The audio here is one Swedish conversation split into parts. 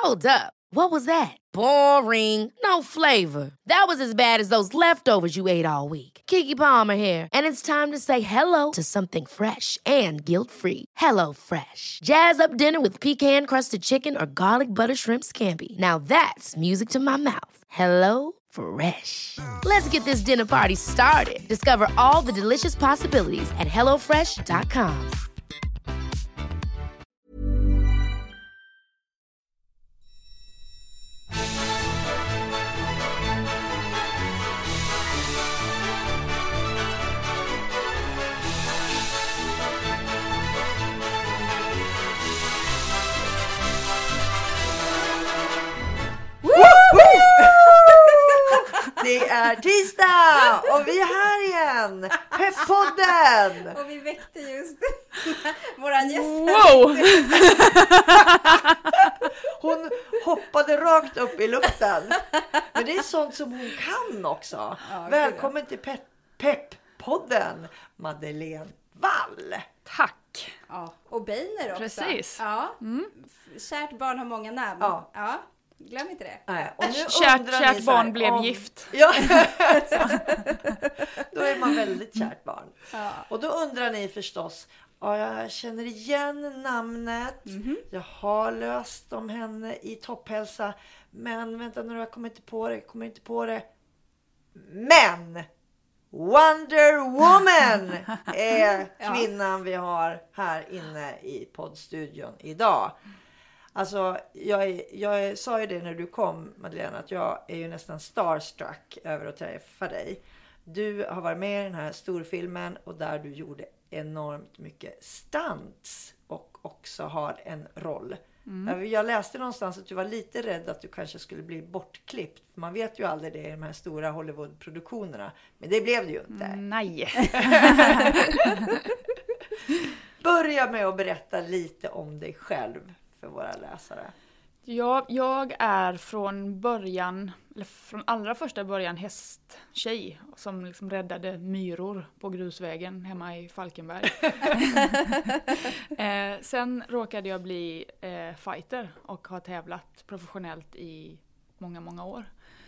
Hold up. What was that? Boring. No flavor. That was as bad as those leftovers you ate all week. Keke Palmer here, and it's time to say hello to something fresh and guilt-free. Hello Fresh. Jazz up dinner with pecan-crusted chicken or garlic butter shrimp scampi. Now that's music to my mouth. Hello Fresh. Let's get this dinner party started. Discover all the delicious possibilities at hellofresh.com. Det är tisdag och vi är här igen. Pepp-podden. Och vi väckte just våran gäst. Wow! Hon hoppade rakt upp i luften. Men det är sånt som hon kan också. Ja, välkommen till Pepp-podden, Madeleine Wall. Tack! Ja, och Beiner också. Precis. Ja. Kärt barn har många namn. Ja. Glöm inte det. Nej, och nu Kärt undrar ni så här, barn blev gift. Ja. Då är man väldigt kärt barn. Ja. Och då undrar ni förstås, ja, jag känner igen namnet. Jag har löst om henne i Topphälsa. Men vänta nu, jag kommer inte på det. Men Wonder Woman är kvinnan vi har här inne i poddstudion idag. Alltså, jag sa ju det när du kom, Madeleine, att jag är ju nästan starstruck över att träffa dig. Du har varit med i den här storfilmen och där du gjorde enormt mycket stunts och också har en roll. Jag läste någonstans att du var lite rädd att du kanske skulle bli bortklippt. Man vet ju aldrig det i de här stora Hollywood-produktionerna. Men det blev det ju inte. Nej. Börja med att berätta lite om dig själv för våra läsare. Ja, jag är från allra första början hästtjej som liksom räddade myror på grusvägen hemma i Falkenberg. Sen råkade jag bli fighter och har tävlat professionellt i många, många år.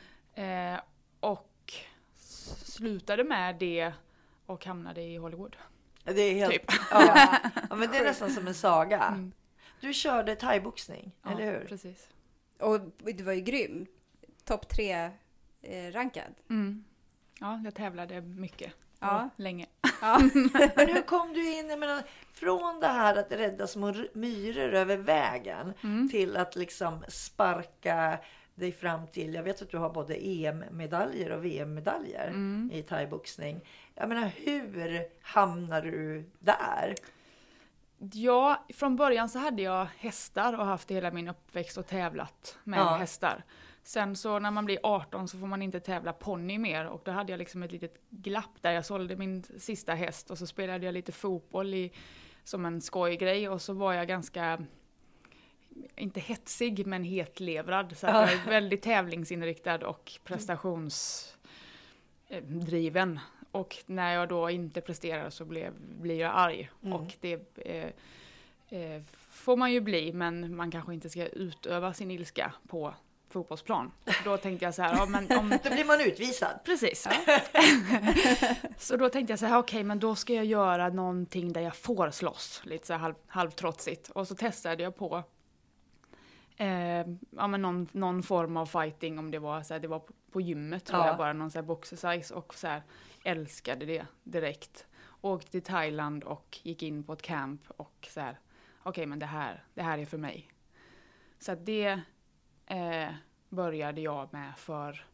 Och slutade med det och hamnade i Hollywood. Det är helt, typ. ja, men det är nästan som en saga. Du körde thaiboxning, eller hur? Precis. Och du var ju grym. Topp 3 rankad. Ja, jag tävlade mycket. Ja. Länge. Ja. Men hur kom du in, jag menar, från det här att rädda små myror över vägen till att liksom sparka dig fram till, jag vet att du har både EM-medaljer och VM-medaljer i thaiboxning. Jag menar, hur hamnar du där? Ja, från början så hade jag hästar och haft hela min uppväxt och tävlat med hästar. Sen så när man blir 18 så får man inte tävla ponny mer och då hade jag liksom ett litet glapp där jag sålde min sista häst och så spelade jag lite fotboll som en skojgrej och så var jag ganska, inte hetsig men hetlevrad så att jag är väldigt tävlingsinriktad och prestationsdriven. Och när jag då inte presterar så blir jag arg. Och det får man ju bli, men man kanske inte ska utöva sin ilska på fotbollsplan. Då tänkte jag så här, Då blir man utvisad. Precis. Så då tänkte jag så här, okej, men då ska jag göra någonting där jag får slåss. Lite så här halvtrotsigt. Och så testade jag på någon form av fighting, om det var så här, det var på gymmet tror jag, bara någon så här boxersize och så här älskade det direkt. Åkte till Thailand och gick in på ett camp och så här, okej, men det här är för mig. Så att det började jag med för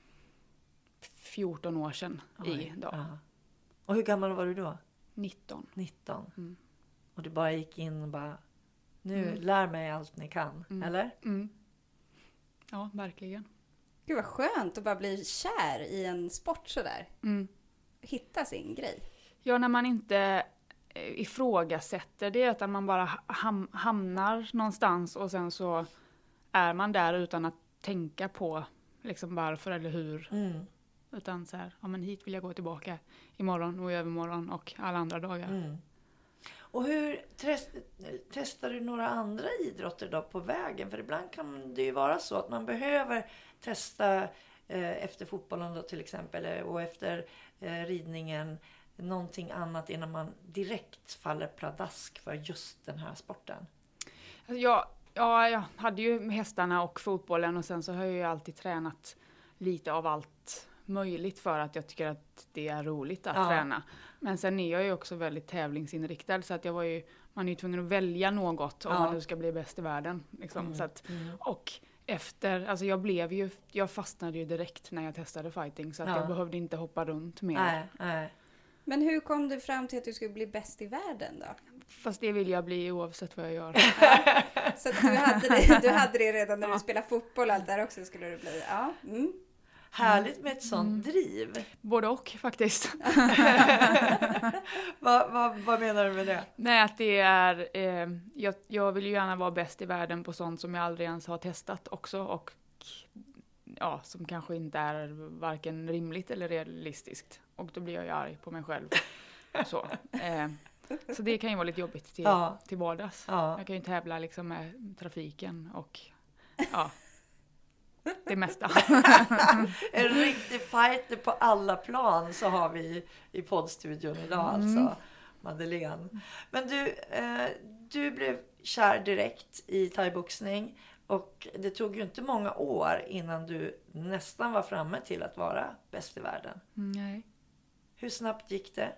14 år sedan idag. Och hur gammal var du då? 19. Och du bara gick in och bara, nu lär mig allt ni kan, eller? Ja, verkligen. Gud vad skönt att bara bli kär i en sport sådär. Hitta sin grej. Ja, när man inte ifrågasätter det, utan man bara hamnar någonstans och sen så är man där utan att tänka på liksom varför eller hur. Utan så här, ja men hit vill jag gå tillbaka imorgon och i övermorgon och alla andra dagar. Och hur testar du några andra idrotter då på vägen? För ibland kan det ju vara så att man behöver testa efter fotbollen då till exempel och efter ridningen någonting annat innan man direkt faller pladask för just den här sporten. Jag hade ju hästarna och fotbollen och sen så har jag ju alltid tränat lite av allt möjligt för att jag tycker att det är roligt att träna. Men sen är jag ju också väldigt tävlingsinriktad så att man är ju tvungen att välja något om man nu ska bli bäst i världen. Liksom. Så att, och alltså jag fastnade ju direkt när jag testade fighting så att jag behövde inte hoppa runt mer. Nej. Men hur kom du fram till att du skulle bli bäst i världen då? Fast det vill jag bli oavsett vad jag gör. Så att du hade det redan när du spelade fotboll, allt där också skulle du bli. Ja. Härligt med ett sånt driv. Både och faktiskt. Vad menar du med det? Nej, att det är... jag vill ju gärna vara bäst i världen på sånt som jag aldrig ens har testat också. Och som kanske inte är varken rimligt eller realistiskt. Och då blir jag ju arg på mig själv. Så det kan ju vara lite jobbigt till vardags. Ja. Jag kan ju tävla liksom med trafiken och det mesta. En riktig fighter på alla plan så har vi i poddstudion idag alltså. Madeleine. Men du blev kär direkt i thaiboxning och det tog ju inte många år innan du nästan var framme till att vara bäst i världen. Nej. Hur snabbt gick det?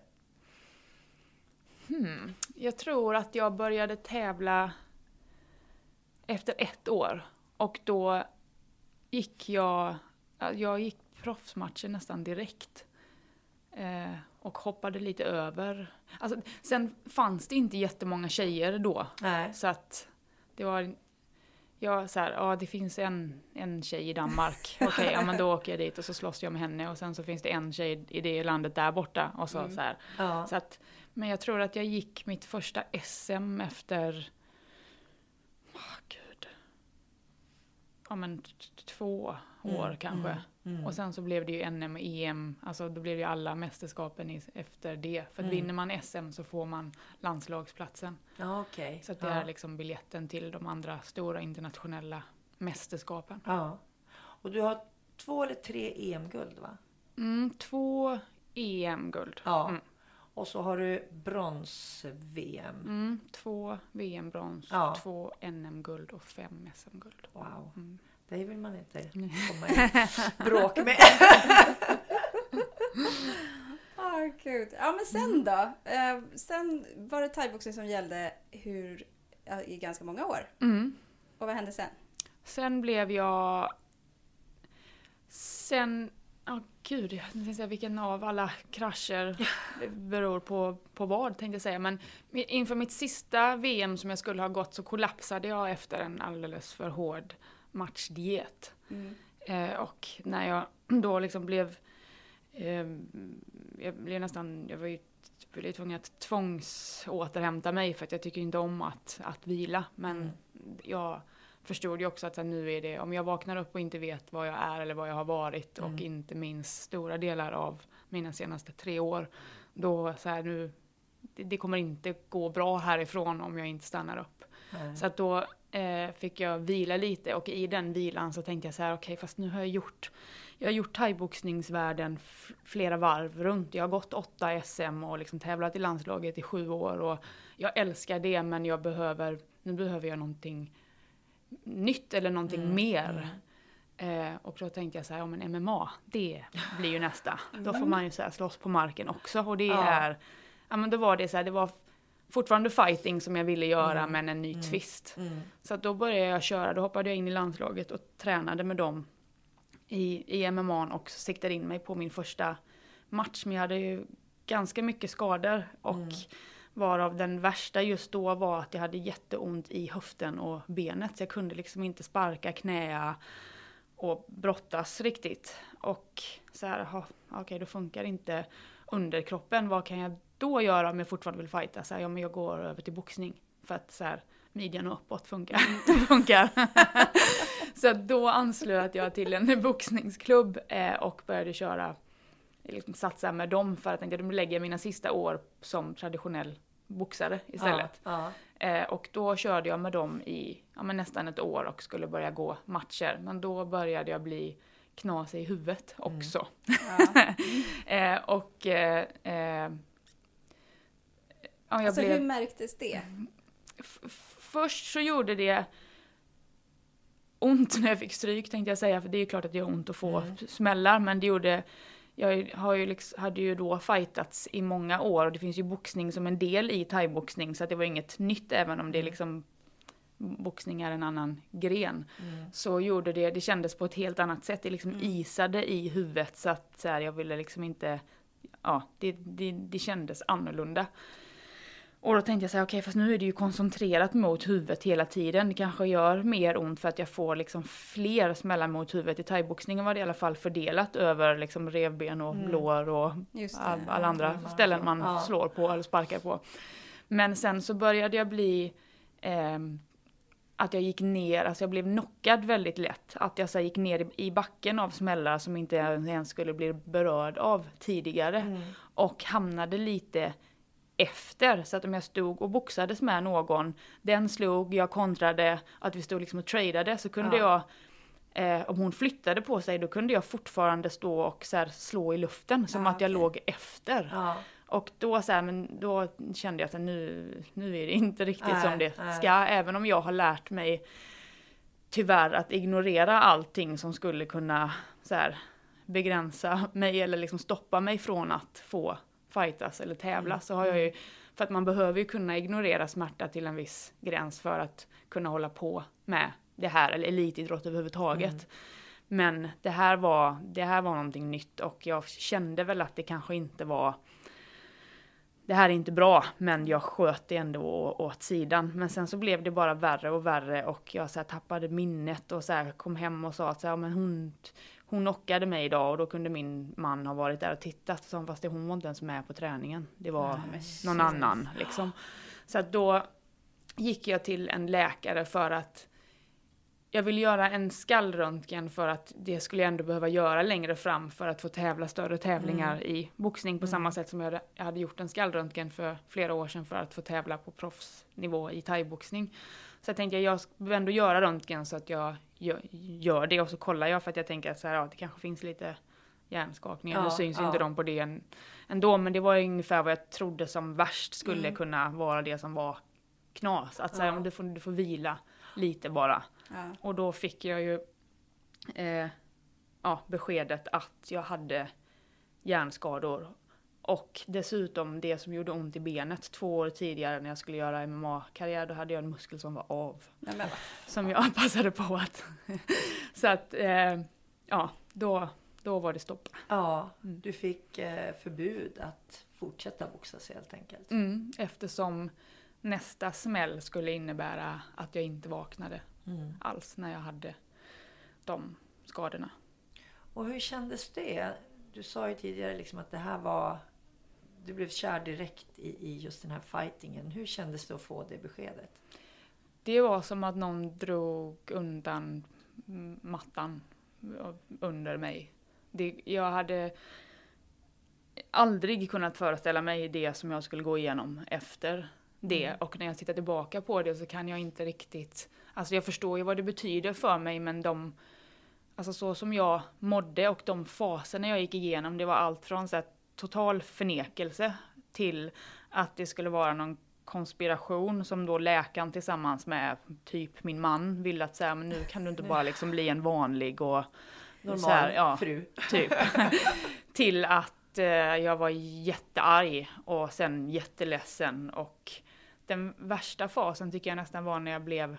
Jag tror att jag började tävla efter 1 år och då gick jag gick proffsmatcher nästan direkt och hoppade lite över. Alltså, sen fanns det inte jättemånga tjejer då. Nej. Så att det var det finns en tjej i Danmark. Okej, men då åker jag dit och så slåss jag med henne och sen så finns det en tjej i det landet där borta och så här. Ja. Så att, men jag tror att jag gick mitt första SM efter 2 år kanske. Och sen så blev det ju NM och EM. Alltså då blev det ju alla mästerskapen efter det. För att vinner man SM så får man landslagsplatsen. Ja, okej. Så att det är liksom biljetten till de andra stora internationella mästerskapen. Ja. Och du har 2 eller 3 EM-guld va? 2 EM-guld. Ja. Och så har du brons-VM. 2 VM-brons, 2 NM-guld och 5 SM-guld. Wow. Det vill man inte komma i bråk med. Gud. Ja, men sen då? Sen var det thaiboxning som gällde i ganska många år. Och vad hände sen? Sen blev jag... Gud, jag tänkte säga vilken av alla krascher beror på vad, tänkte jag säga. Men inför mitt sista VM som jag skulle ha gått så kollapsade jag efter en alldeles för hård matchdiet. Och när jag då liksom blev... jag var ju tvungen att tvångsåterhämta mig för att jag tycker inte om att vila. Men jag förstod ju också att nu är det, om jag vaknar upp och inte vet vad jag är eller vad jag har varit och inte minst stora delar av mina senaste 3 år, då så här nu, det kommer inte gå bra härifrån om jag inte stannar upp. Så att då fick jag vila lite och i den vilan så tänkte jag så här, okej, fast nu har jag gjort thaiboxningsvärlden flera varv runt. Jag har gått 8 SM och liksom tävlat i landslaget i 7 år och jag älskar det, men nu behöver jag någonting nytt eller någonting mer. Och då tänkte jag så här, men MMA, det blir ju nästa. Då får man ju så här slåss på marken också. Och det är, men då var det så här, det var fortfarande fighting som jag ville göra, men en ny twist. Så att då började jag köra, då hoppade jag in i landslaget och tränade med dem i MMA och siktade in mig på min första match. Men jag hade ju ganska mycket skador och varav den värsta just då var att jag hade jätteont i höften och benet. Så jag kunde liksom inte sparka, knäa och brottas riktigt. Och så här, okej, då funkar inte underkroppen. Vad kan jag då göra om jag fortfarande vill fighta? Så här, men jag går över till boxning. För att så här, midjan och uppåt funkar. Så då anslöt jag till en boxningsklubb och började köra, liksom satsa med dem för att jag tänkte lägga mina sista år som traditionell boxare istället. Och då körde jag med dem i nästan ett år och skulle börja gå matcher. Men då började jag bli knasig i huvudet också. Hur märktes det? Först så gjorde det ont när jag fick stryk, tänkte jag säga. För det är ju klart att det gör ont att få smällar. Men det gjorde... Jag hade ju då fightats i många år. Och det finns ju boxning som en del i thaiboxning. Så att det var inget nytt, även om det liksom... boxning är en annan gren. Så gjorde det kändes på ett helt annat sätt. Det liksom isade i huvudet. Så att så här, jag ville liksom inte... Ja, det kändes annorlunda. Och då tänkte jag så här, okej, fast nu är det ju koncentrerat mot huvudet hela tiden. Det kanske gör mer ont för att jag får liksom fler smällar mot huvudet. I thaiboxningen var det i alla fall fördelat över liksom revben och lår och alla andra ställen man slår på eller sparkar på. Men sen så började jag bli... att jag gick ner, alltså jag blev knockad väldigt lätt. Att jag så gick ner i backen av smällar som inte ens skulle bli berörd av tidigare. Och hamnade lite efter. Så att om jag stod och boxades med någon, den slog, jag kontrade, att vi stod liksom och tradade, så kunde jag, om hon flyttade på sig, då kunde jag fortfarande stå och så här slå i luften som att jag låg efter. Och då, så här, men då kände jag att nu är det inte riktigt som det ska. Även om jag har lärt mig tyvärr att ignorera allting som skulle kunna så här, begränsa mig eller liksom stoppa mig från att få fightas eller tävla. Så har jag ju, för att man behöver ju kunna ignorera smärta till en viss gräns för att kunna hålla på med det här, eller elitidrott överhuvudtaget. Men det här var någonting nytt, och jag kände väl att det kanske inte var... Det här är inte bra, men jag sköt det ändå åt sidan. Men sen så blev det bara värre och värre, och jag så här tappade minnet och så här kom hem och sa att så här, men hon knockade mig idag, och då kunde min man ha varit där och tittat. Så fast hon var inte ens med på träningen. Det var någon annan liksom. Så att då gick jag till en läkare för att jag ville göra en skallröntgen, för att det skulle jag ändå behöva göra längre fram för att få tävla större tävlingar i boxning, på samma sätt som jag hade gjort en skallröntgen för flera år sedan för att få tävla på proffsnivå i thaiboxning. Så jag tänkte jag vill ändå göra röntgen så att jag gör det, och så kollar jag, för att jag tänker att så här, det kanske finns lite hjärnskakningar. Nu syns ju inte de på det ändå, men det var ungefär vad jag trodde som värst skulle kunna vara det som var knas. Att så här, du får vila lite bara. Och då fick jag ju beskedet att jag hade hjärnskador. Och dessutom det som gjorde ont i benet 2 år tidigare när jag skulle göra MMA-karriär, då hade jag en muskel som var av. Som jag passade på att... Så att, då var det stopp. Ja, du fick förbud att fortsätta boxas helt enkelt. Eftersom nästa smäll skulle innebära att jag inte vaknade alls när jag hade de skadorna. Och hur kändes det? Du sa ju tidigare liksom att det här var... Du blev kär direkt i just den här fightingen. Hur kändes det att få det beskedet? Det var som att någon drog undan mattan under mig. Jag hade aldrig kunnat föreställa mig det som jag skulle gå igenom efter det. Och när jag tittar tillbaka på det så kan jag inte riktigt... Alltså jag förstår ju vad det betyder för mig, men alltså så som jag mådde och de faserna jag gick igenom, det var allt från så här total förnekelse till att det skulle vara någon konspiration som då läkaren tillsammans med typ min man ville att säga, men nu kan du inte bara liksom bli en vanlig och normal så här, fru. Typ. Till att jag var jättearg och sen jätteledsen, och den värsta fasen tycker jag nästan var när jag blev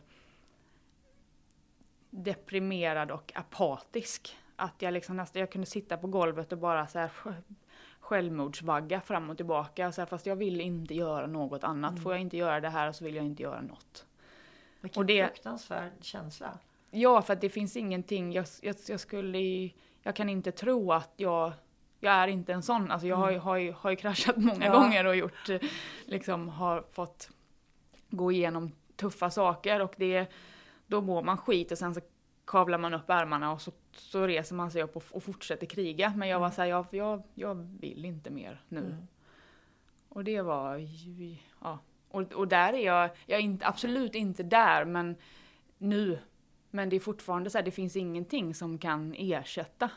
deprimerad och apatisk. Att jag liksom jag kunde sitta på golvet och bara så här självmordsvagga fram och tillbaka. Så här, fast jag vill inte göra något annat. Får jag inte göra det här så vill jag inte göra något. Vilken fruktansvärd känsla. Ja, för att det finns ingenting. Jag kan inte tro att jag är inte en sån. Alltså jag har ju kraschat många gånger och gjort, liksom har fått gå igenom tuffa saker, och då mår man skit och sen så kavlar man upp ärmarna och så reser man sig upp och fortsätter kriga. Men jag var så här, jag vill inte mer nu. Och det var ju, ja. Och där är jag är inte, absolut inte där, men nu. Men det är fortfarande så här, det finns ingenting som kan ersätta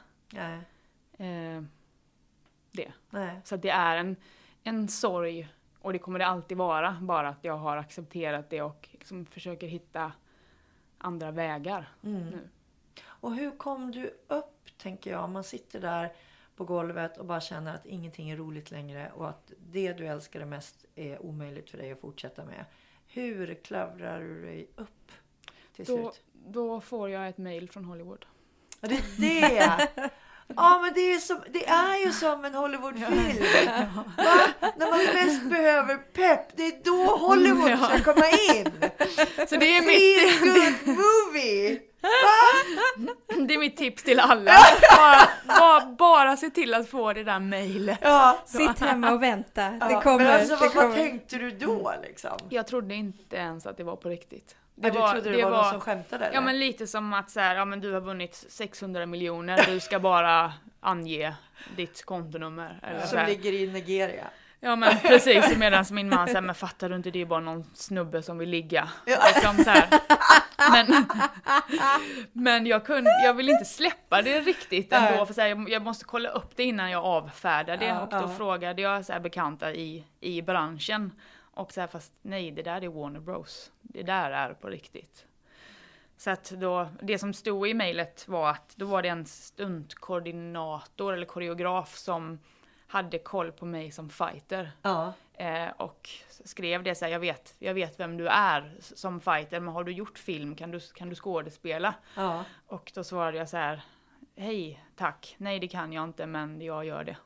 det. Nej. Så att det är en sorg, och det kommer det alltid vara, bara att jag har accepterat det och liksom försöker hitta andra vägar nu. Och hur kom du upp, tänker jag, om man sitter där på golvet och bara känner att ingenting är roligt längre och att det du älskar mest är omöjligt för dig att fortsätta med. Hur klavrar du dig upp till slut? Då får jag ett mejl från Hollywood. Ja, det är det! Ja, men det är ju som en Hollywoodfilm. Va? När man mest behöver pepp, det är då Hollywood ska komma in. Så det är Feel good movie! Det är mitt tips till alla. Bara se till att få det där mejlet. Ja. Sitt hemma och vänta. Ja. Det kommer. Men alltså, det kommer. vad tänkte du då liksom? Jag trodde inte ens att det var på riktigt. Du trodde det var någon som skämtade? Eller? Ja, men lite som att så här, ja, men du har vunnit 600 miljoner. Du ska bara ange ditt kontonummer. Eller så som här. ligger i Nigeria. Ja, men precis. Medan min man säger, men fattar du inte, det är bara någon snubbe som vill ligga. Ja. Liksom så här. Men jag vill inte släppa det riktigt ändå. För så här, jag måste kolla upp det innan jag avfärdar det. Och då frågade jag så här bekanta i branschen. Och så här, fast nej, det där är Warner Bros. Det där är på riktigt. Så att då, det som stod i mejlet var att då var det en stuntkoordinator eller koreograf som hade koll på mig som fighter. Ja. Och skrev det så här, jag vet vem du är som fighter, men har du gjort film, kan du skådespela? Ja. Och då svarade jag så här, hej, tack, nej det kan jag inte, men jag gör det.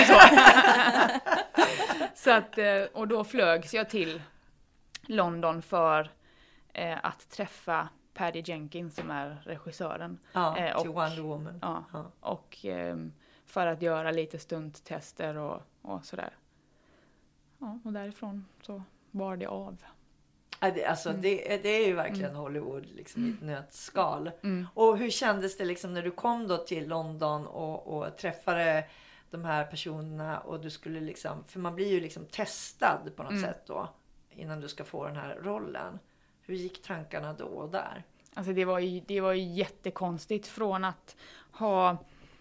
Så att, och då flögs jag till London för att träffa Patty Jenkins som är regissören. Ja, och, till Wonder Woman. Ja, och för att göra lite stunttester och sådär. Ja, och därifrån så var det av. Alltså, det är ju verkligen Hollywood liksom, i ett nötskal. Och hur kändes det liksom, när du kom då till London och träffade de här personerna och du skulle liksom, för man blir ju liksom testad på något sätt då innan du ska få den här rollen. Hur gick tankarna då och där? Alltså det var ju jättekonstigt från att ha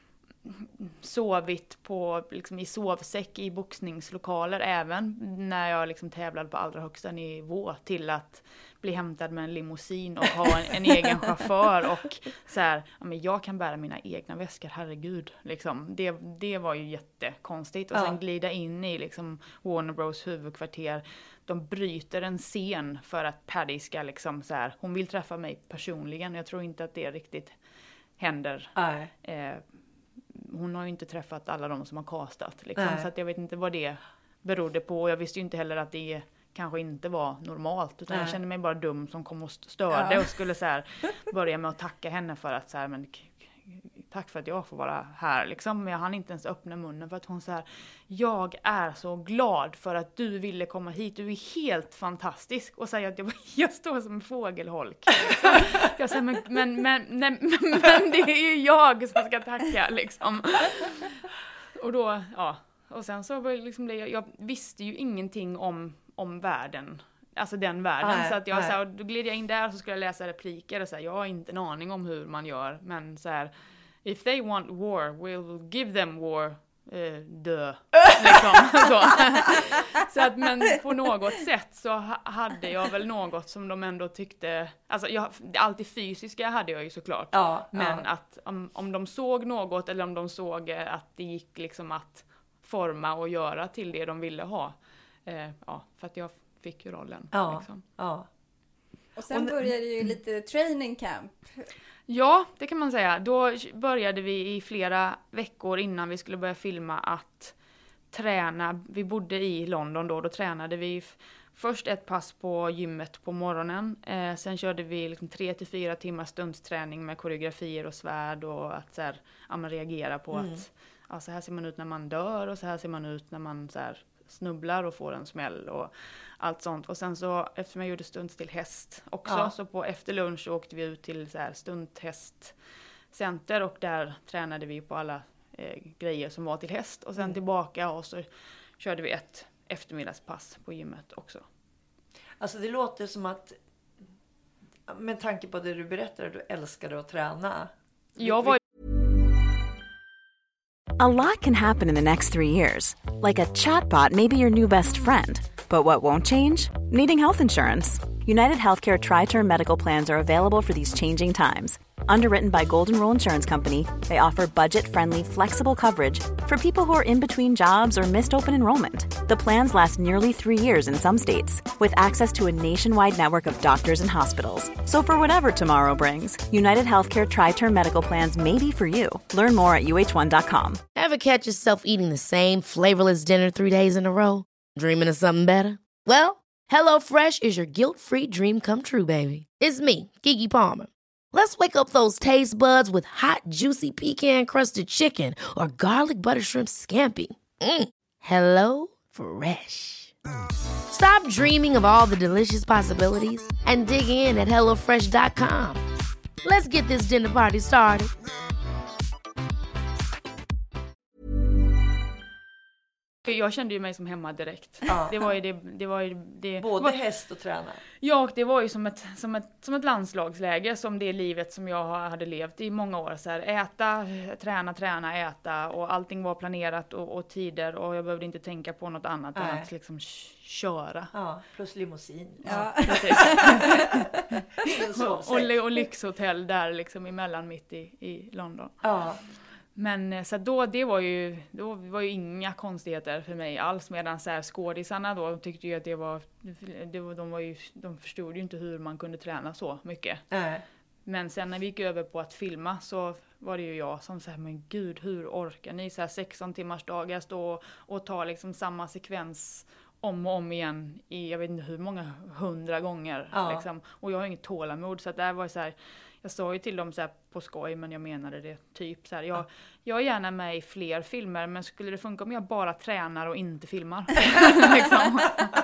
sovit på, liksom, i sovsäck i boxningslokaler även när jag liksom tävlade på allra högsta nivå, till att bli hämtad med en limousin och ha en egen chaufför och så här, ja, men jag kan bära mina egna väskor, herregud liksom. Det var ju jättekonstigt. Och sen glida in i liksom Warner Bros huvudkvarter. De bryter en scen för att Paddy ska liksom så här, hon vill träffa mig personligen. Jag tror inte att det riktigt händer. Hon har ju inte träffat alla de som har castat liksom, så att jag vet inte vad det berodde på. Jag visste ju inte heller att det kanske inte var normalt, utan jag kände mig bara dum som kom och störde och skulle så här börja med att tacka henne för att så här, men tack för att jag får vara här liksom. Men jag hann inte ens öppna munnen för att hon så här, jag är så glad för att du ville komma hit, du är helt fantastisk, och säga att jag står som en fågelholk. Jag säger, men det är ju jag som ska tacka liksom. Och då, och sen så liksom jag visste ju ingenting om världen. Alltså den världen. Så att jag så här, då gled jag in där och så skulle jag läsa repliker och så här, jag har inte en aning om hur man gör, men så här, if they want war, we'll give them war. Liksom, så att, men på något sätt så hade jag väl något som de ändå tyckte, alltså allt det fysiska hade jag ju såklart, men att om de såg något eller om de såg att det gick liksom att forma och göra till det de ville ha, för att jag fick ju rollen liksom. Och sen började ju lite training camp. Ja, det kan man säga. Då började vi i flera veckor innan vi skulle börja filma att träna. Vi bodde i London då tränade vi först ett pass på gymmet på morgonen. Sen körde vi liksom 3-4 timmar stuntträning med koreografier och svärd och att så här, reagera på att så här ser man ut när man dör och så här ser man ut när man så här snubblar och får en smäll och allt sånt. Och sen så, eftersom jag gjorde stunts till häst också, så på efter lunch åkte vi ut till så här stunthästcenter och där tränade vi på alla grejer som var till häst. Och sen tillbaka och så körde vi eftermiddagspass på gymmet också. Alltså det låter som att, med tanke på det du berättade, du älskade att träna. Jag var A lot can happen in the next 3 years. Like a chatbot may be your new best friend. But what won't change? Needing health insurance. United Healthcare Tri-Term Medical Plans are available for these changing times. Underwritten by Golden Rule Insurance Company, they offer budget-friendly, flexible coverage for people who are in between jobs or missed open enrollment. The plans last nearly 3 years in some states, with access to a nationwide network of doctors and hospitals. So for whatever tomorrow brings, United Healthcare Tri-Term Medical Plans may be for you. Learn more at uh1.com. Ever catch yourself eating the same flavorless dinner 3 days in a row? Dreaming of something better? Well, HelloFresh is your guilt-free dream come true, baby. It's me, Keke Palmer. Let's wake up those taste buds with hot, juicy pecan-crusted chicken or garlic butter shrimp scampi. Hello Fresh. Stop dreaming of all the delicious possibilities and dig in at HelloFresh.com. Let's get this dinner party started. Jag kände ju mig som hemma direkt. Ja. Det var ju det. Både häst och träna. Ja, det var ju som ett landslagsläge, som det livet som jag hade levt i många år. Så här, äta, träna, äta, och allting var planerat och tider, och jag behövde inte tänka på något annat än att liksom köra. Ja, plus limousin. Ja. och lyxhotell där liksom emellan mitt i London. Ja. Men så då var ju inga konstigheter för mig alls, medan så här skådisarna då tyckte ju att de förstod ju inte hur man kunde träna så mycket. Men sen när vi gick över på att filma så var det ju jag som sa, men gud, hur orkar ni så här 16 timmars dagar stå och ta liksom samma sekvens om och om igen i jag vet inte hur många 100 gånger liksom. Och jag har inget tålamod, så att det här var så här. Jag sa ju till dem så här på skoj, men jag menade det typ så här. Jag är gärna med i fler filmer, men skulle det funka om jag bara tränar och inte filmar? Liksom.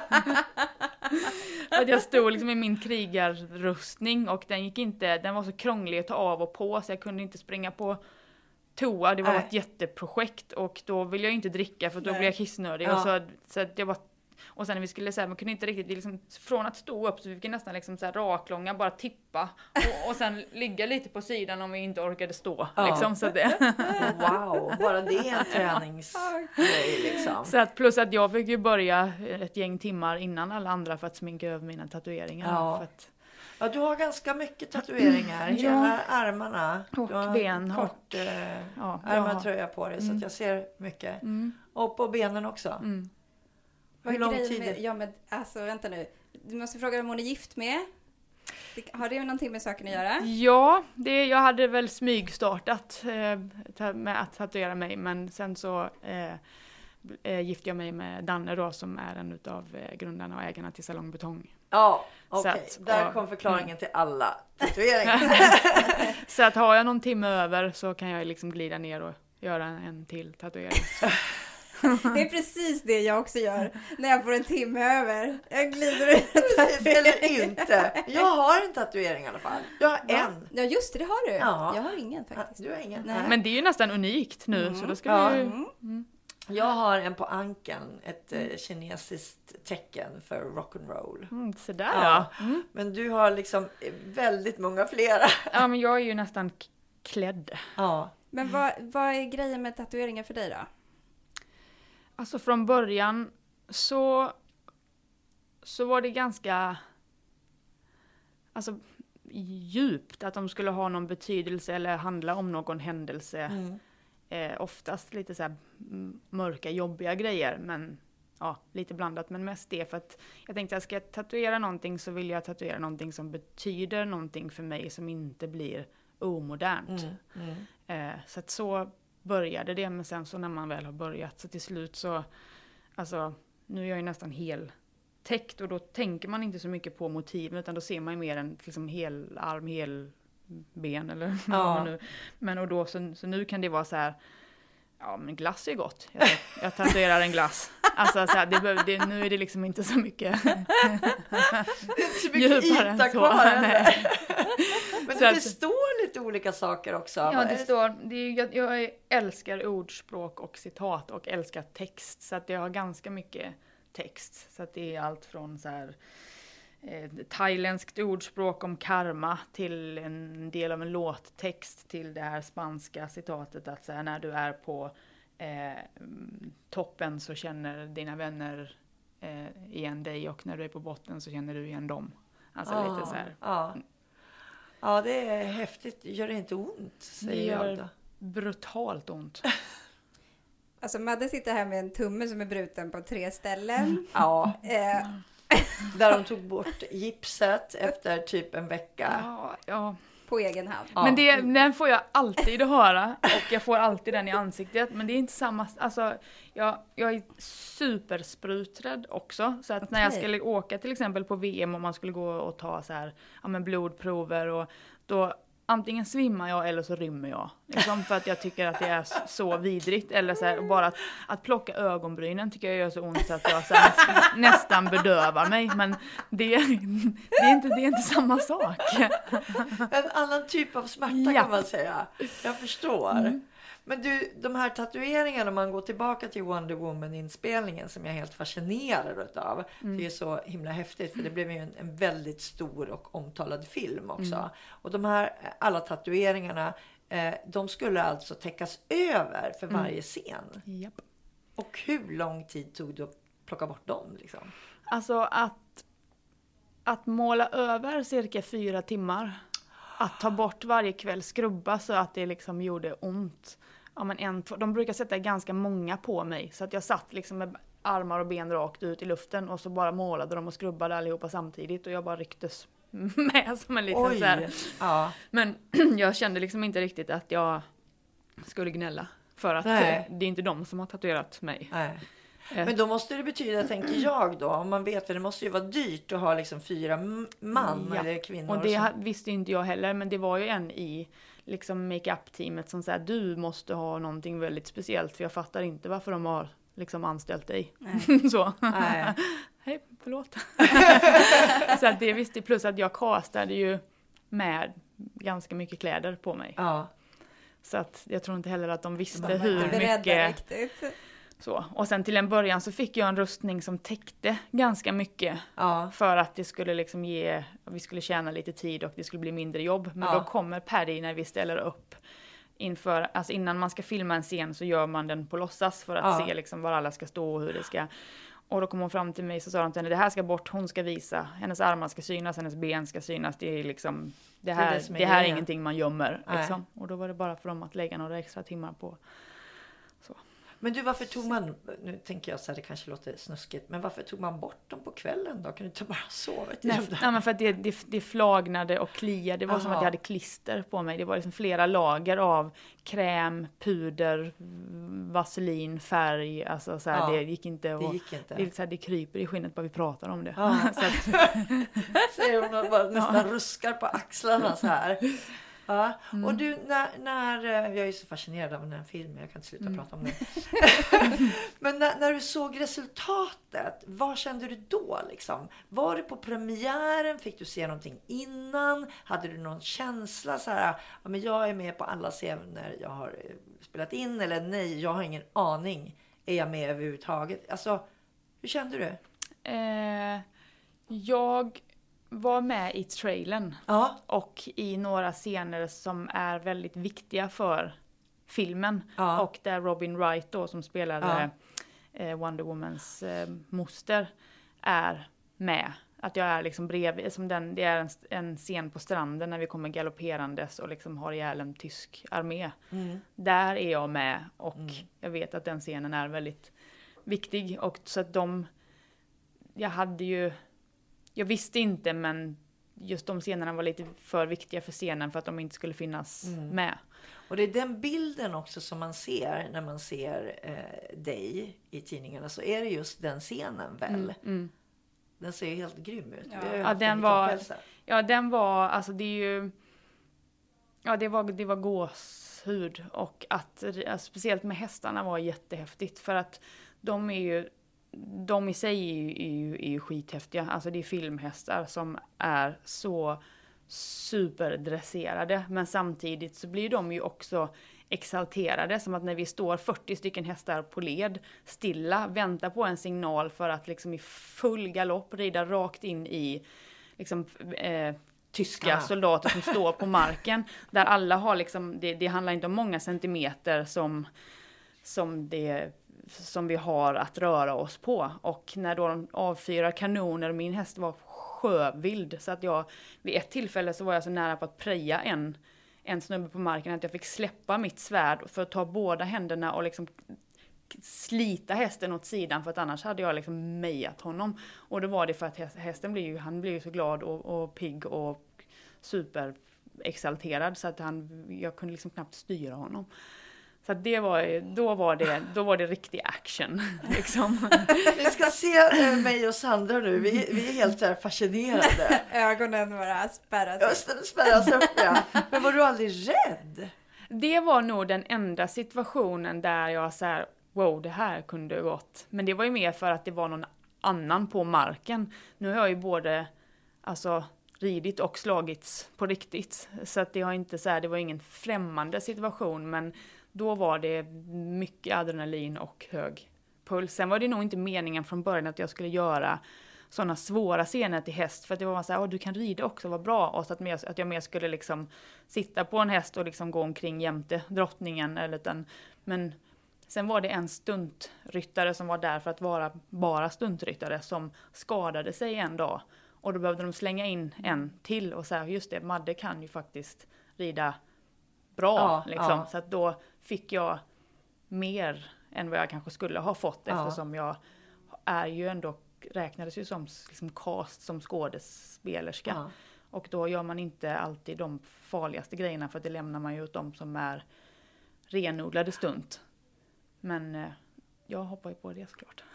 Att jag stod liksom i min krigarrustning, och den var så krånglig att ta av och på, så jag kunde inte springa på toa. Det var ett jätteprojekt, och då ville jag inte dricka, för då blev jag kissnödig. Och så att jag var. Och sen när vi skulle säga, man kunde inte riktigt liksom, från att stå upp så vi fick nästan liksom så här raklånga bara tippa och sen ligga lite på sidan om vi inte orkade stå liksom, så det. Wow, bara det är en träningsgrej liksom. Så att, plus att jag fick ju börja ett gäng timmar innan alla andra för att sminka över mina tatueringar. För att. Ja, du har ganska mycket tatueringar. Hela armarna. Och ben. Kort armartröja på dig, så att jag ser mycket. Och på benen också. Hur lång tid? Alltså vänta nu. Du måste fråga om hon är gift med. Har det någonting med saken att göra? Ja, jag hade väl smygstartat med att tatuera mig. Men sen så gifte jag mig med Danne då, som är en utav grundarna och ägarna till Salong Betong. Ja, okej. Där kom förklaringen till alla tatueringar. Så att har jag någon timme över så kan jag liksom glida ner och göra en till tatuering. Det är precis det jag också gör när jag får en timme över. Jag glider ut. Eller inte. Jag har en tatuering i alla fall. Jag har en. Ja, just det har du. Ja. Jag har ingen faktiskt. Du har ingen. Nej. Men det är ju nästan unikt nu, så då ska vi ju. Jag har en på ankeln, ett kinesiskt tecken för rock'n'roll. Så där ja. Men du har liksom väldigt många flera. Ja, men jag är ju nästan klädd. Ja. Men vad är grejen med tatueringar för dig då? Alltså från början så var det ganska djupt att de skulle ha någon betydelse eller handla om någon händelse. Oftast lite så här mörka, jobbiga grejer, men lite blandat, men mest det för att jag tänkte att ska jag tatuera någonting så vill jag tatuera någonting som betyder någonting för mig, som inte blir omodernt. Så att så började det, men sen så när man väl har börjat så till slut så, alltså nu är jag ju nästan heltäckt, och då tänker man inte så mycket på motiven, utan då ser man ju mer en liksom hel arm, hel ben eller vad nu. Men och då så nu kan det vara så här, ja men glass är gott. Jag tatuerar en glass. Alltså så här, nu är det liksom inte så mycket djupare än så. Men det står lite olika saker också. Ja, det står, jag älskar ordspråk och citat och älskar text, så att jag har ganska mycket text. Så att det är allt från så här thailändskt ordspråk om karma till en del av en låttext till det här spanska citatet att så här, när du är på toppen så känner dina vänner igen dig och när du är på botten så känner du igen dem. Alltså lite så här. Ja, det är häftigt. Gör det inte ont, säger jag då? Brutalt ont. Alltså Madde sitter här med en tumme som är bruten på 3 ställen. Ja. Där de tog bort gipset efter typ en vecka. Ja. På egen hand. Ja. Men den får jag alltid höra och jag får alltid den i ansiktet. Men det är inte samma, alltså jag är superspruträdd också. Så att när jag skulle åka till exempel på VM och man skulle gå och ta så här, blodprover och då antingen svimmar jag eller så rymmer jag. Liksom för att jag tycker att det är så vidrigt. Eller så här, bara att plocka ögonbrynen tycker jag gör så ont så att jag så här, nästan bedövar mig. Men det är inte samma sak. En annan typ av smärta kan man säga. Jag förstår. Men du, de här tatueringarna, om man går tillbaka till Wonder Woman-inspelningen som jag är helt fascinerad av. Det är så himla häftigt för det blev ju en väldigt stor och omtalad film också. Och de här, alla tatueringarna, de skulle alltså täckas över för varje scen. Japp. Och hur lång tid tog det att plocka bort dem liksom? Alltså att måla över cirka 4 timmar. Att ta bort varje kväll, skrubba så att det liksom gjorde ont. Ja, men de brukar sätta ganska många på mig. Så att jag satt liksom med armar och ben rakt ut i luften. Och så bara målade de och skrubbade allihopa samtidigt. Och jag bara rycktes med som en liten så här. Ja. Men jag kände liksom inte riktigt att jag skulle gnälla. För att det är inte de som har tatuerat mig. Nej. Men då måste det betyda, tänker jag då, om man vet att det måste ju vara dyrt att ha liksom 4 man eller kvinnor. Och det visste inte jag heller, men det var ju en i liksom make-up-teamet som sa du måste ha någonting väldigt speciellt för jag fattar inte varför de har liksom anställt dig. Så. Nej. Hej, förlåt. Så att det visste, plus att jag castade ju med ganska mycket kläder på mig. Ja. Så att jag tror inte heller att de visste De hur mycket. Riktigt. Så. Och sen till en början så fick jag en rustning som täckte ganska mycket. Ja. För att det skulle liksom vi skulle tjäna lite tid och det skulle bli mindre jobb. Men då kommer Paddy när vi ställer upp inför, alltså innan man ska filma en scen så gör man den på låtsas för att se liksom var alla ska stå och hur det ska. Och då kom hon fram till mig så sa de till henne, det här ska bort, hon ska visa. Hennes armar ska synas, hennes ben ska synas. Det är liksom, det här är ingenting man gömmer. Liksom. Och då var det bara för dem att lägga några extra timmar på. Så. Men du, varför tog man, nu tänker jag så här, det kanske låter snuskigt, men varför tog man bort dem på kvällen då? Kan du inte bara sova? Nej, men för att det flagnade och kliade. Det var som att jag hade klister på mig. Det var liksom flera lager av kräm, vaselin, färg. Alltså så här, det gick inte. Och, det kryper i skinnet bara vi pratar om det. Ja. Så att, säger hon och bara nästan ruskar på axlarna så här. Ja. Och du, när jag är så fascinerad av den här filmen, jag kan inte sluta prata om det. Men när du såg resultatet, vad kände du då liksom? Var det på premiären? Fick du se någonting innan? Hade du någon känsla så här, ja, men jag är med på alla scener jag har spelat in, eller nej, jag har ingen aning. Är jag med överhuvudtaget? Alltså, hur kände du? Jag var med i trailern och i några scener som är väldigt viktiga för filmen och där Robin Wright då som spelade Wonder Womans moster är med. Att jag är liksom bredvid, som det är en scen på stranden när vi kommer galopperandes och liksom har ihjäl en tysk armé. Där är jag med och jag vet att den scenen är väldigt viktig och så att jag visste inte, men just de scenerna var lite för viktiga för scenen för att de inte skulle finnas med. Och det är den bilden också som man ser när man ser dig i tidningarna, så är det just den scenen väl? Den ser ju helt grym ut. Den var, alltså det är ju, det var gåshud och att speciellt med hästarna var jättehäftigt för att de i sig är ju skithäftiga. Alltså det är filmhästar som är så superdresserade. Men samtidigt så blir de ju också exalterade, som att när vi står 40 stycken hästar på led, stilla, väntar på en signal för att liksom i full galopp rida rakt in i liksom, tyska soldater som står på marken, där alla har liksom, det handlar inte om många centimeter som vi har att röra oss på. Och när då de avfyrar kanoner, min häst var sjövild, så att vid ett tillfälle så var jag så nära på att preja en snubbe på marken att jag fick släppa mitt svärd för att ta båda händerna och liksom slita hästen åt sidan, för att annars hade jag liksom mejat honom. Och då var det för att hästen blev ju så glad och pigg och super exalterad, så att jag kunde liksom knappt styra honom. Så att då var det riktig action. Liksom. Vi ska se mig och Sandra nu. Vi är helt så här fascinerade. Ögonen bara spärras upp, ja. Men var du aldrig rädd? Det var nog den enda situationen där jag så här, wow, det här kunde gått. Men det var ju mer för att det var någon annan på marken. Nu har jag ju både ridit och slagits på riktigt. Så att det var ingen främmande situation, men då var det mycket adrenalin och hög puls. Sen var det nog inte meningen från början att jag skulle göra sådana svåra scener till häst. För att det var så här, du kan rida också, vad bra. Och så att jag mer skulle liksom sitta på en häst och liksom gå omkring jämte drottningen. Men sen var det en stuntryttare som var där för att vara bara stuntryttare som skadade sig en dag. Och då behövde de slänga in en till och säga, just det, Madde kan ju faktiskt rida bra. Ja. Så att då fick jag mer än vad jag kanske skulle ha fått, eftersom jag är ju ändå, räknades ju som liksom cast som skådespelerska. Ja. Och då gör man inte alltid de farligaste grejerna, för att det lämnar man ju åt de som är renodlade stunt. Men jag hoppar ju på det såklart.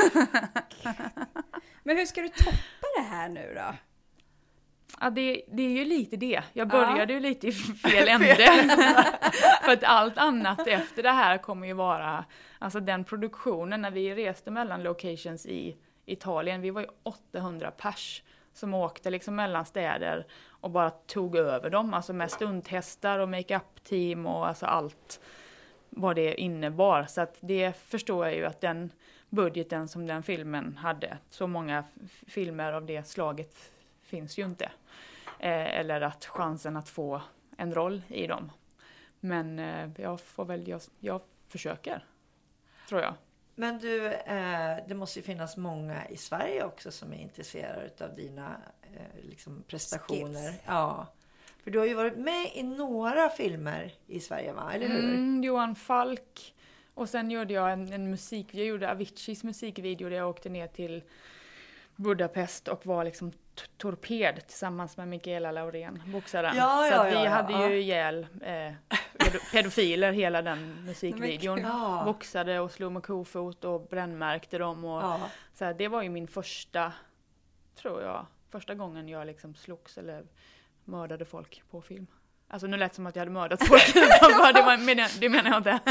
Men hur ska du toppa det här nu då? Ja, det är ju lite det. Jag började ju lite i fel ände. För att allt annat efter det här kommer ju vara, alltså den produktionen när vi reste mellan locations i Italien. Vi var ju 800 pers som åkte liksom mellan städer och bara tog över dem. Alltså med stunthästar och make-up-team och alltså allt vad det innebar. Så att det förstår jag ju att den budgeten som den filmen hade, så många filmer av det slaget finns ju inte. Eller att chansen att få en roll i dem. Men jag försöker, tror jag. Men du, det måste ju finnas många i Sverige också som är intresserade av dina liksom prestationer. Skills. Ja. För du har ju varit med i några filmer i Sverige, va? Eller hur? Johan Falk. Och sen gjorde jag en musikvideo. Jag gjorde Aviciis musikvideo där jag åkte ner till Budapest och var liksom torped tillsammans med Mikaela Laurén, boxaren. Så att vi hade ju ihjäl pedofiler hela den musikvideon. Boxade och slog med kofot och brännmärkte dem. Och så här, det var ju min första gången jag liksom slogs eller mördade folk på film. Alltså nu lät det som att jag hade mördat folk. Det menar jag inte.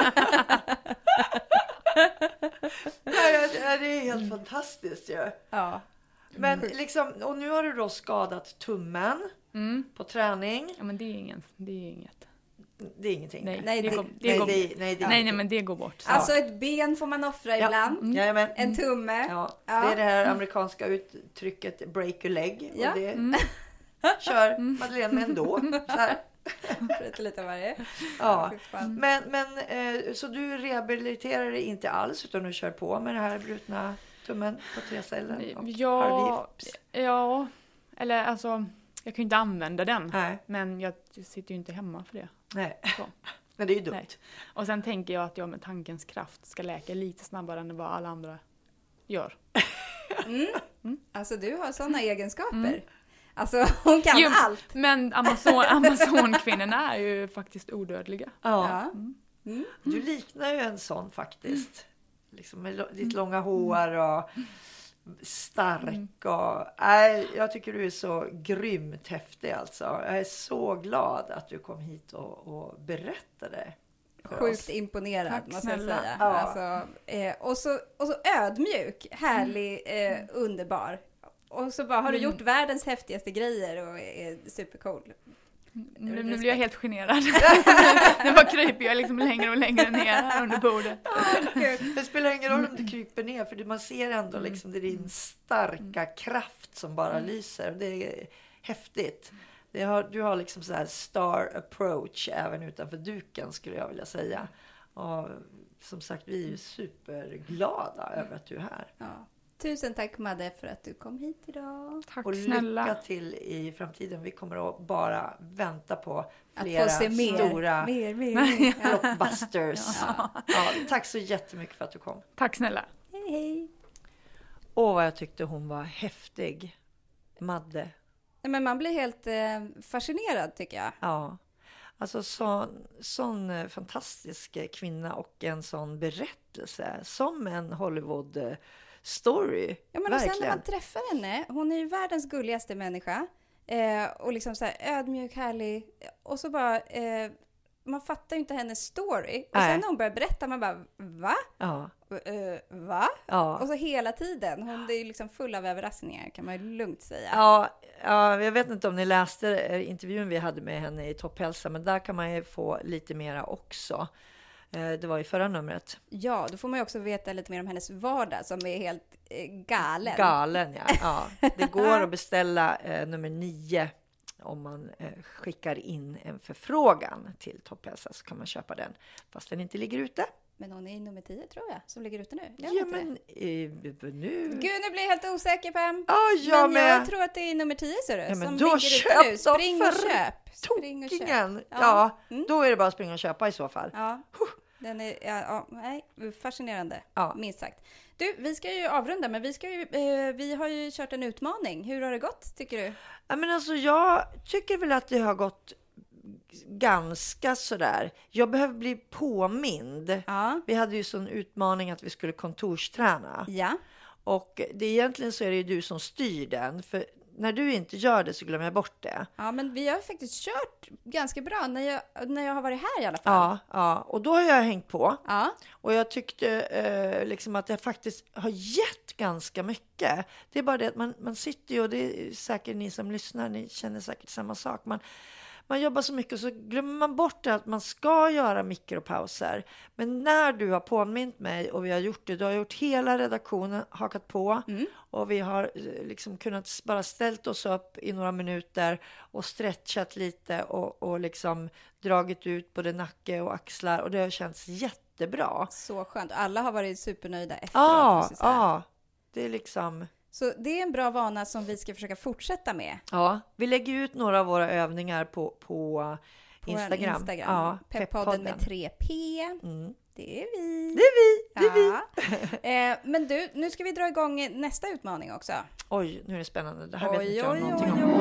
Det är helt fantastiskt ju. Ja. Men liksom, och nu har du då skadat tummen på träning. Ja, men det är inget. Det är ingenting. Nej, men det går bort. Så. Alltså ett ben får man offra ibland. En tumme. Ja. Det är det här amerikanska uttrycket break a leg. Ja. Och det kör Madeleine med ändå. Så här. Lite varje. Ja. Men så du rehabiliterar dig inte alls, utan du kör på med det här brutna tummen på 3 celler? Ja. Eller alltså, jag kan ju inte använda den. Nej. Men jag sitter ju inte hemma för det. Nej. Så. Men det är ju dumt. Nej. Och sen tänker jag att jag med tankens kraft ska läka lite snabbare än vad alla andra gör. Alltså du har sådana egenskaper. Alltså hon kan allt. Men Amazonkvinnorna är ju faktiskt odödliga. Ja. Du liknar ju en sån faktiskt. Liksom med ditt långa hår och stark. Och, jag tycker du är så grymt häftig alltså. Jag är så glad att du kom hit och berättade. Sjukt imponerad, måste jag säga. Ja. Alltså, och så ödmjuk, härlig, underbar. Och så bara, har du gjort världens häftigaste grejer och är supercool. Nu blir jag helt generad. Nu bara kryper jag liksom längre och längre ner här under bordet. Det spelar ingen roll om du kryper ner, för man ser ändå liksom det är din starka kraft som bara lyser. Det är häftigt. Du har liksom så här star approach även utanför duken, skulle jag vilja säga. Och som sagt, vi är ju superglada över att du är här. Ja. Tusen tack Madde för att du kom hit idag. Tack Och snälla. lycka till i framtiden. Vi kommer att bara vänta på flera att få se stora mer. blockbusters. Ja, tack så jättemycket för att du kom. Tack snälla. Hej, hej. Åh, vad jag tyckte hon var häftig. Madde. Nej, men man blir helt fascinerad tycker jag. Ja. Alltså sån fantastisk kvinna och en sån berättelse. Som en Hollywood story. Ja, men och sen när man träffar henne, hon är ju världens gulligaste människa. Och liksom så här ödmjuk, härlig. Och så bara, man fattar ju inte hennes story. Och sen när hon börjar berätta, man bara, va? Ja. Va? Ja. Och så hela tiden. Hon är ju liksom full av överraskningar, kan man ju lugnt säga. Ja, jag vet inte om ni läste intervjun vi hade med henne i Topphälsa, men där kan man ju få lite mera också. Det var i förra numret. Ja, då får man ju också veta lite mer om hennes vardag som är helt galen. Galen, ja. Det går att beställa nummer 9 om man skickar in en förfrågan till Topphälsa, så kan man köpa den fast den inte ligger ute. Men hon är i nummer 10 tror jag, som ligger ute nu. Ja, men nu... Gud, nu blir jag helt osäker Pam. Ja, men jag tror att det är nummer 10 ser du, ja, men som då ligger ute nu. köp Spring och köp. Spring och köp. Tokingen! Ja, då är det bara att springa och köpa i så fall. Ja, den är fascinerande, Ja. minst sagt. Du, vi ska ju avrunda, men vi har ju kört en utmaning. Hur har det gått, tycker du? Ja, men alltså, jag tycker väl att det har gått ganska sådär. Jag behöver bli påmind. Ja. Vi hade ju sån utmaning att vi skulle kontorsträna. Ja. Och egentligen så är det ju du som styr den. För när du inte gör det så glömmer jag bort det. Ja, men vi har faktiskt kört ganska bra när jag har varit här i alla fall. Ja. Och då har jag hängt på. Ja. Och jag tyckte liksom att jag faktiskt har gett ganska mycket. Det är bara det att man sitter ju, och det är säkert ni som lyssnar, ni känner säkert samma sak. Man jobbar så mycket och så glömmer man bort det att man ska göra mikropauser. Men när du har påmint mig och vi har gjort det, då har gjort hela redaktionen hakat på. Och vi har liksom kunnat bara ställt oss upp i några minuter och stretchat lite och liksom dragit ut både nacke och axlar. Och det har känts jättebra. Så skönt. Alla har varit supernöjda efteråt. Ja, det är liksom... Så det är en bra vana som vi ska försöka fortsätta med. Ja, vi lägger ut några av våra övningar på Instagram. Ja, Peppodden med 3P. Det är vi. Det är vi. Men du, nu ska vi dra igång nästa utmaning också. Oj, nu är det spännande. Det här vet inte Oj, jag någonting om.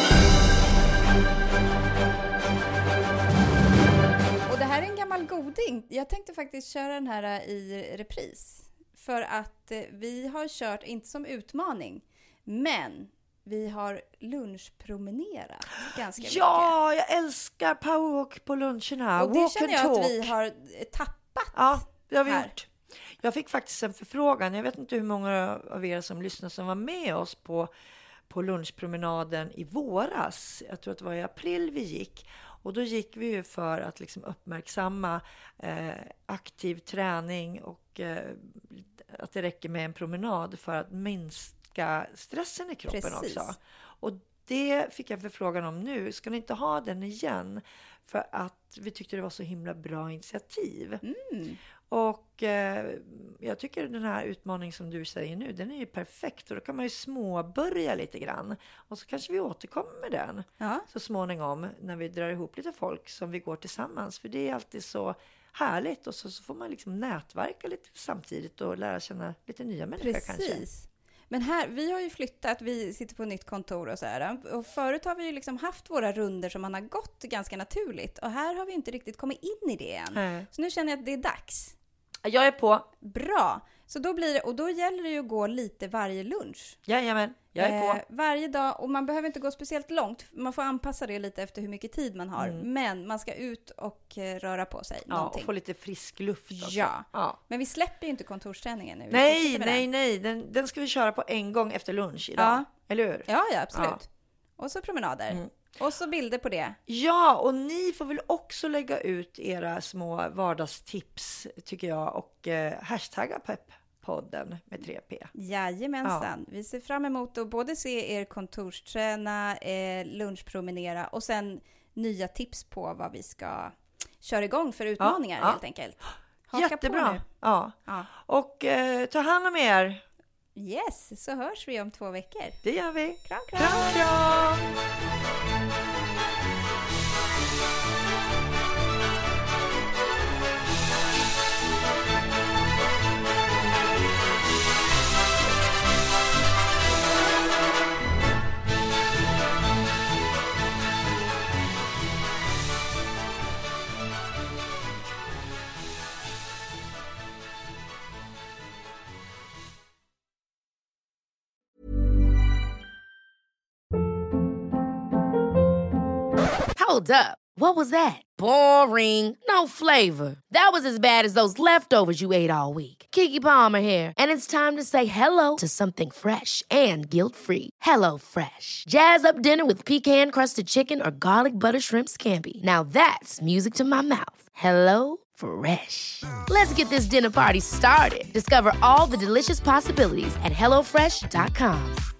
Och det här är en gammal goding. Jag tänkte faktiskt köra den här i repris. För att vi har kört, inte som utmaning, men vi har lunchpromenerat ganska mycket. Ja, jag älskar powerwalk på luncherna. Och det Walk känner and jag att talk. vi har tappat. Ja, det har vi här. gjort. Jag fick faktiskt en förfrågan. Jag vet inte hur många av er som lyssnar som var med oss på lunchpromenaden i våras. Jag tror att det var i april vi gick. Och då gick vi ju för att liksom uppmärksamma aktiv träning och att det räcker med en promenad för att minska stressen i kroppen. Precis. Också. Och det fick jag förfrågan om nu. Ska ni inte ha den igen? För att vi tyckte det var så himla bra initiativ. Och jag tycker den här utmaningen som du säger nu, den är ju perfekt. Och då kan man ju småbörja lite grann. Och så kanske vi återkommer med den så småningom när vi drar ihop lite folk som vi går tillsammans. För det är alltid så härligt. Och så får man liksom nätverka lite samtidigt och lära känna lite nya människor kanske. Precis. Men här, vi har ju flyttat, vi sitter på ett nytt kontor och så här. Och förut har vi ju liksom haft våra runder som man har gått ganska naturligt. Och här har vi inte riktigt kommit in i det än. Så nu känner jag att det är dags. Jag är på. Bra. Så då blir det, och då gäller det ju att gå lite varje lunch. Jajamän, jag är på. Varje dag, och man behöver inte gå speciellt långt. Man får anpassa det lite efter hur mycket tid man har. Men man ska ut och röra på sig. Ja, och få lite frisk luft också. Ja. Men vi släpper ju inte kontorsträningen nu. Nej. Den ska vi köra på en gång efter lunch idag. Eller hur? Ja, absolut. Och så promenader. Och så bilder på det. Ja, och ni får väl också lägga ut era små vardagstips tycker jag. Och hashtagga pepp-podden med 3P. Jajamensan. Vi ser fram emot att både se er kontorsträna, lunchpromenera och sen nya tips på vad vi ska köra igång för utmaningar helt enkelt. Haka Jättebra. på nu. Ja. Och ta hand om er. Yes, så hörs vi om 2 veckor. Det gör vi. Kram, kram. Kram, kram. Hold up. What was that? Boring. No flavor. That was as bad as those leftovers you ate all week. Keke Palmer here, and it's time to say hello to something fresh and guilt-free. Hello Fresh. Jazz up dinner with pecan-crusted chicken or garlic butter shrimp scampi. Now that's music to my mouth. Hello Fresh. Let's get this dinner party started. Discover all the delicious possibilities at hellofresh.com.